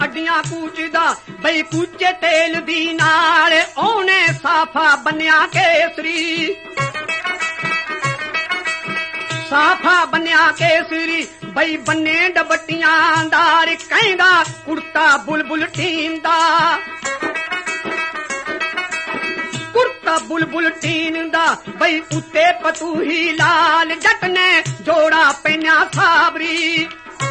ਅੱਡੀਆਂ ਕੂਚਦਾ ਬਈ ਕੂਚੇ ਤੇਲ ਦੀ ਨਾਲ ਉਹਨੇ ਸਾਫਾ ਬੰਨਿਆ ਕੇਸਰੀ ਸਾਫਾ ਬੰਨਿਆ ਕੇਸਰੀ ਬਈ ਬੰਨੇ ਡਬਟੀਆਂ ਦਾਰ ਕਹਿੰਦਾ ਕੁੜਤਾ ਬੁਲਬੁਲ ਟੀਨ ਦਾ ਕੁੜਤਾ ਬੁਲਬੁਲ ਟੀਨ ਦਾ ਬਈ ਉੱਤੇ ਪਤੂਹੀ ਲਾਲ ਜੱਟ ਨੇ ਜੋੜਾ ਪੈਨਿਆ ਸਾਬਰੀ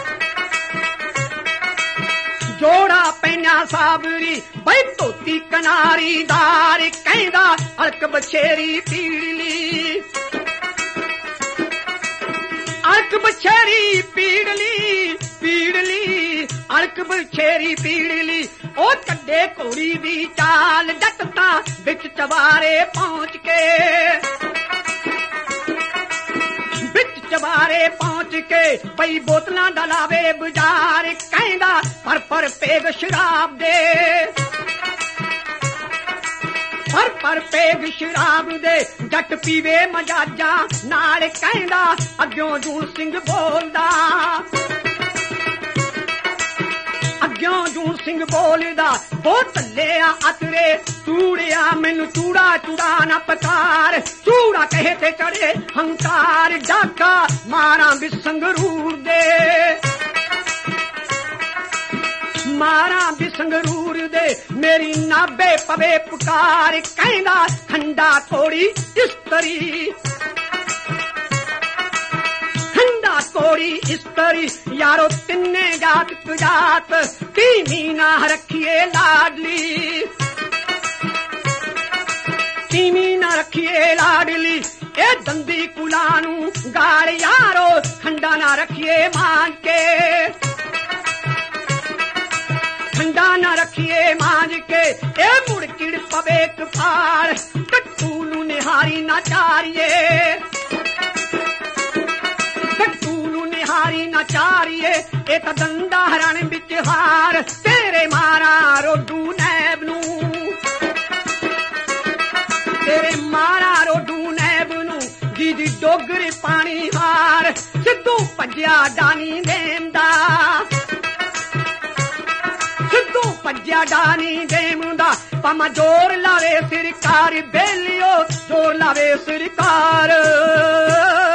ਜੋੜਾ ਪੈਨਿਆ ਸਾਬਰੀ ਬਈ ਧੋਤੀ ਕਨਾਰੀ ਦਾਰ ਕਹਿੰਦਾ ਅਲਕ ਬਛੇਰੀ ਪੀੜਲੀ ਅਲਕ ਬਛੇਰੀ ਪੀੜਲੀ ਪੀੜਲੀ ਅਲਕ ਬਛੇਰੀ ਪੀੜਲੀ ਉਹ ਕੱਢੇ ਘੋੜੀ ਦੀ ਚਾਲ ਜੱਟ ਤਾਂ ਵਿੱਚ ਚਵਾਰੇ ਪਹੁੰਚ ਕੇ ਵਿੱਚ ਚਵਾਰੇ ਪਹੁੰਚ ਕੇ ਪਈ ਬੋਤਲਾਂ ਡਲਾਵੇ ਬਾਜ਼ਾਰ ਕਹਿੰਦਾ ਪਰ ਪੇਗ ਸ਼ਰਾਬ ਦੇ ਪਰ ਪੇਗ ਸ਼ਰਾਬ ਦੇ ਜੱਟ ਪੀਵੇ ਮਜਾਜਾਂ ਨਾਲ ਕਹਿੰਦਾ ਅੱਗਿਓਂ ਜੂਨ ਸਿੰਘ ਬੋਲਦਾ ਅੱਗਿਓਂ ਜੂਨ ਸਿੰਘ ਬੋਲਦਾ ਬੋਤਲਿਆ ਅਤਰੇ ਚੂੜਿਆ ਮੈਨੂੰ ਚੂੜਾ ਚੂੜਾ ਨਾ ਪਕਾਰ ਚੂੜਾ ਕਹੇ ਤੇ ਚੜੇ ਹੰਕਾਰ ਡਾਕਾ ਮਾਰਾਂ ਬਿਸੰਗਰੂਰ ਦੇ ਮਾਰਾਂ ਬਿਸੰਗਰੂਰ ਦੇ ਮੇਰੀ ਨਾਬੇ ਪਵੇ ਪੁਕਾਰ ਕਹਿੰਦਾ ਖੰਡਾ ਕੋੜੀ ਇਸਤਰੀ ਖੰਡਾ ਕੋੜੀ ਇਸਤਰੀ ਯਾਰੋ ਤਿੰਨੇ ਜਾਤ ਤੁਜਾਤ ਤੀਵੀਂ ਨਾ ਰੱਖੀਏ ਲਾਡਲੀ ਤੀਵੀਂ ਨਾ ਰੱਖੀਏ ਲਾਡਲੀ ਇਹ ਦੰਦੀ ਕੁਲਾਂ ਨੂੰ ਗਾਲ ਯਾਰੋ ਖੰਡਾ ਨਾ ਰੱਖੀਏ ਮਾਂਜ ਕੇ ਖੰਡਾ ਨਾ ਰੱਖੀਏ ਮਾਂਜ ਕੇ ਇਹ ਮੁੜ ਕਿੜ ਪਵੇ ਕਪਾਲ ਟੱਟੂ ਨੂੰ ਨਿਹਾਰੀ ਨਾ ਚਾਰੀਏ ਟੱਟੂ ਨੂੰ ਨਿਹਾਰੀ ਨਾ ਚਾਰੀਏ ਇਹ ਤਾਂ ਦੰਦਾ ਹਰਨ ਵਿੱਚ ਹਾਰ ਤੇਰੇ ਮਾਰਾ ਰੋਡੂ ਨੈਬ ਨੂੰ ਤੇਰੇ ਮਾਰਾ ਰੋਡੂ ਨੈਬ ਨੂੰ ਜੀ ਡੋਗਰੇ ਪਾਣੀ ਹਾਰ ਸਿੱਧੂ ਭੱਜਿਆ ਡਾਨੀ ਦੇਂਦਾ ਭੱਜਿਆ ਡਾਨੀ ਦੇਮਦਾ ਪਾਮਾ ਜੋਰ ਲਾਵੇ ਸਰਕਾਰ ਬੇਲਿਓ ਜੋਰ ਲਾਵੇ ਸਰਕਾਰ